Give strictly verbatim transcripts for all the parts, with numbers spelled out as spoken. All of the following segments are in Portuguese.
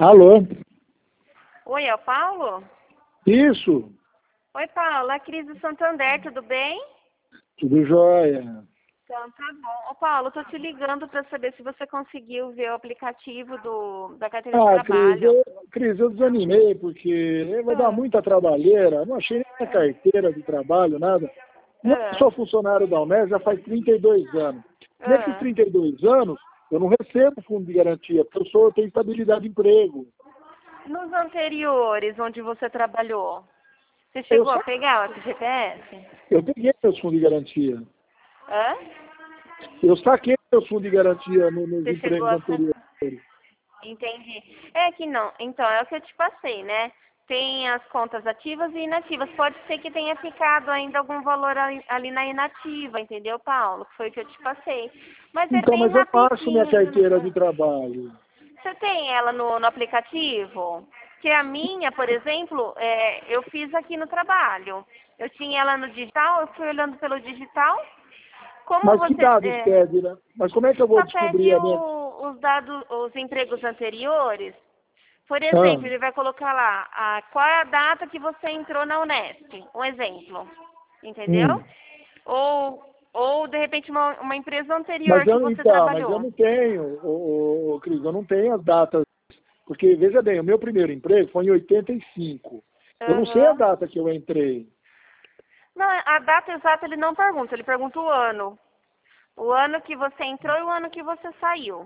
Alô? Oi, é o Paulo? Isso, Oi, Paulo, é a Cris do Santander, tudo bem? tudo jóia. Então, tá bom. Ô, Paulo, eu tô te ligando para saber se você conseguiu ver o aplicativo do, da carteira de Ah, Cris, trabalho. eu, Cris, eu desanimei porque vai dar Ah, muita trabalheira. Não achei nem a carteira de trabalho, nada. Não ah, sou funcionário da Unesp já faz trinta e dois anos. Nesses ah. trinta e dois anos, eu não recebo fundo de garantia, porque eu, sou, eu tenho estabilidade de emprego. Nos anteriores, onde você trabalhou, você Eu, chegou a sa- pegar o F G T S? eu peguei meus fundos de garantia. Hã? Eu saquei meus fundos de garantia no- nos Você chegou empregos a anteriores. sacar? Entendi. É que não. Então, é o que eu te passei, né? Tem as contas ativas e inativas. Pode ser que tenha ficado ainda algum valor ali, ali na inativa, entendeu, Paulo? Que foi o que eu te passei. Mas é Então, bem mas eu não acho minha rapidinho, viu? carteira de trabalho. Você tem ela no, no aplicativo? Que a minha, por exemplo, é, eu fiz aqui no trabalho. Eu tinha ela no digital, eu fui olhando pelo digital. Como Mas que você... dados é, pede, né? Mas como é que eu vou só descobrir pede a minha... o- os dados, os empregos anteriores. Por Ah, exemplo, ele vai colocar lá a, qual é a data que você entrou na Unesp. Um exemplo. Entendeu? hum. Ou, ou de repente, uma, uma empresa Mas anterior que eu, você então, mas eu trabalhou. não tenho, ô, ô, ô, Cris, eu não tenho as datas. Porque, veja bem, o meu primeiro emprego foi em oitenta e cinco. Eu não sei a Aham. data que eu entrei. Não, a data exata ele não pergunta, ele pergunta o ano. O ano que você entrou e o ano que você saiu.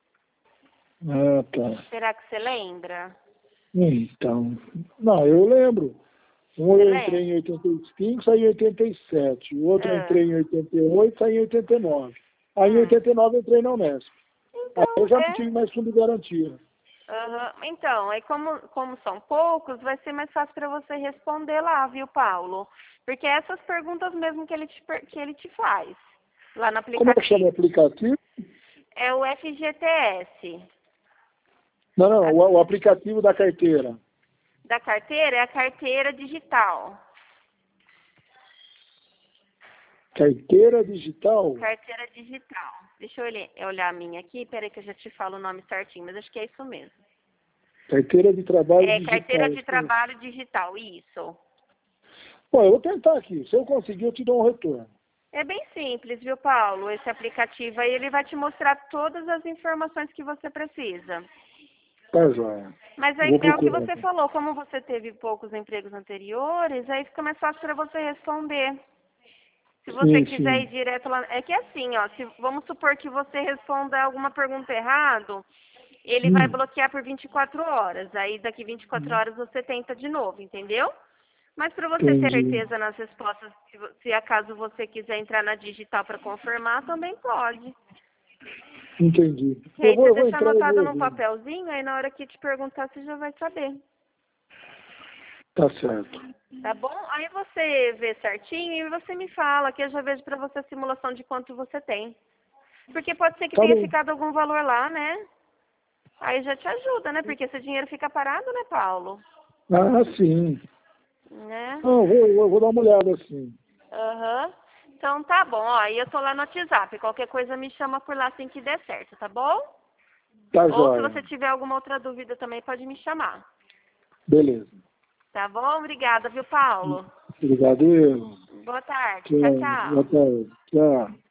Ah, tá. Será que você lembra? Então, não, eu lembro. Um Você eu entrei lembra? em oitenta e cinco, saí em oitenta e sete. O outro eu Ah, entrei em oitenta e oito, saí em oitenta e nove. Aí em hum. oitenta e nove eu entrei na Unesp. Aí eu Então, já não é. tive mais fundo de garantia. Aham. Então, aí como, como são poucos, vai ser mais fácil para você responder lá, viu, Paulo? Porque é essas perguntas mesmo que ele te, per- que ele te faz lá no Como é que chama o aplicativo. aplicativo? É o F G T S. Não, não, A- o, o aplicativo da carteira. da carteira é a carteira digital. Carteira digital? Carteira digital. Deixa eu olhe- olhar a minha aqui, peraí que eu já te falo o nome certinho, mas acho que é isso mesmo. Carteira de trabalho É carteira digital. de trabalho digital, isso. Bom, eu vou tentar aqui. Se eu conseguir, eu te dou um retorno. É bem simples, viu, Paulo? Esse aplicativo aí, ele vai te mostrar todas as informações que você precisa. Tá, joia. Mas Eu aí vou é o que procurar você aqui. falou, como você teve poucos empregos anteriores, aí fica mais fácil para você responder. Se você Sim, quiser ir sim. direto lá, é que assim, ó, se vamos supor que você responda alguma pergunta errado, ele vai Hum. bloquear por vinte e quatro horas. Aí daqui vinte e quatro horas você tenta de novo, entendeu? Mas para você ter Entendi. certeza nas respostas, se, vo- se acaso você quiser entrar na digital para confirmar, também pode. Entendi. Que Eu aí vou, você eu vou deixa entrar e anotado vou num ver. papelzinho, aí na hora que te perguntar, você já vai saber. Tá certo. Tá bom? Aí você vê certinho e você me fala, que eu já vejo para você a simulação de quanto você tem. Porque pode ser que Tá tenha bom. ficado algum valor lá, né? Aí já te ajuda, né? Porque esse dinheiro fica parado, né, Paulo? Ah, sim. Né? Não, eu vou, eu vou dar uma olhada assim. Aham. Então tá bom, ó. Aí eu tô lá no WhatsApp. Qualquer coisa me chama por lá assim que der certo, tá bom? Tá, Ou se joia. você tiver alguma outra dúvida também, pode me chamar. Beleza. Tá bom? Obrigada, viu, Paulo? Obrigado. Eu. Boa tarde. Tchau, Tchau. Boa tchau. tarde. Tchau.